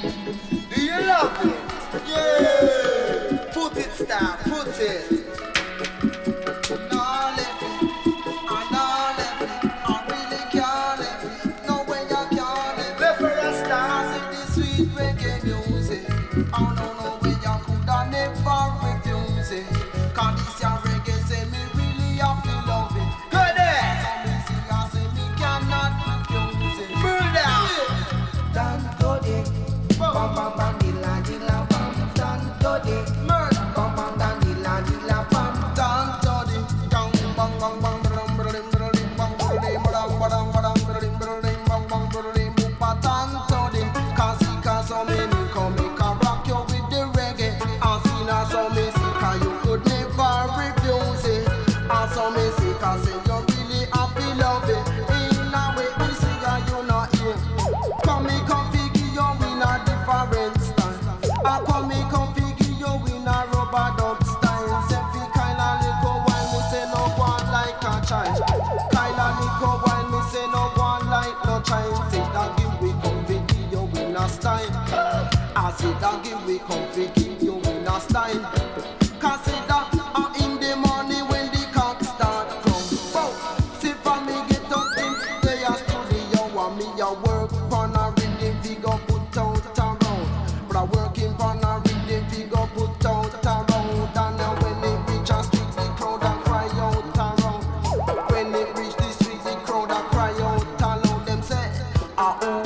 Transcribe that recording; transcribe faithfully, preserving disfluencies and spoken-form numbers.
Do you love it? Yeah. Put it, star, put it. Nah, let it. Ah, nah, let it. I really can't let it. No way I can't let it. Left for a star. I say this sweet reggae music. I don't know where you could have never refuse it. Cause this your reggae say me really have to love it. Go there. So me see I say me cannot refuse it. Murder. Dan Dodi. Bam bam bam dilla dilla bam. Dan Dodi. Murder. Bam bam dan dilla dilla bam. Dan Dodi. Bang bang bang bang bang bang bang bang bang bang bang bang bang bang bang bang mupa Dan Dodi. Cause he can so many come he can rock you with the reggae. And see now so me see cause you could never refuse it. And so me see cause say you really have to love it. In a way we see ya you not here. Come me come figure you in a different style. I come me come figure you in a rubber dub style. Say fi kinda little while me say no one like a child. Kinda little while me say no one like no child. Say that give we come figure you in a style. I say that give we come figure you in a style. Cause say that uh, in the morning when the cock start come. Bow. See for me get up in the studio and me a work on a rhythm figure put out around. But I working on a rhythm figure put out around. And uh, when it reach a street the crowd a cry out around. When it reach the street the crowd a cry out aloud. Them say ah oh